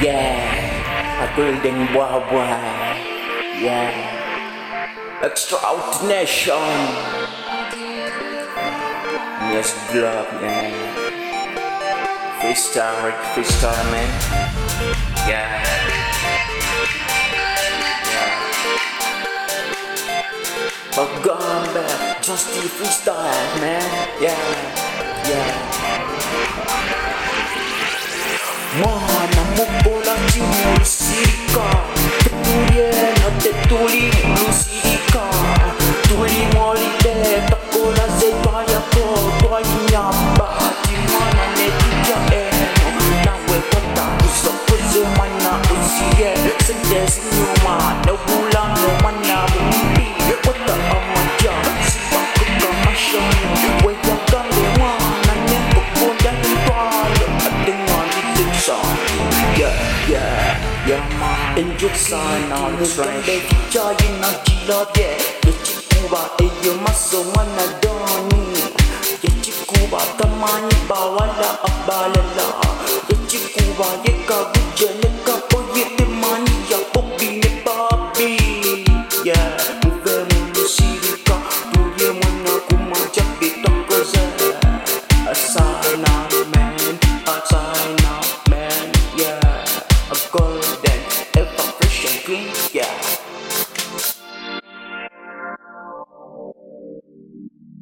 Yeah, aku ding buah-buah. Yeah, extraordination. Yes, blood, yeah. Freestyle, man. Yeah, yeah. Pagamba, just the freestyle, man. Yeah, yeah. Mana mo bola di musika, tetulie na tetuli musika, tuli molide takola se baya ko toy nyamba di mana ne dia eno na we kota uso kuze mana usie sende sinyuma na bulan no mana bumbi kota amaja sipa kuka mashoni we yakande wana ne kuponda ntwalo atengan yeah, man. Injuk sana, nugande kijayi na jilabe. Yechikuba eyo maso mana doni. Yechikuba tamani bawala abalala. Yechikuba yeka bujene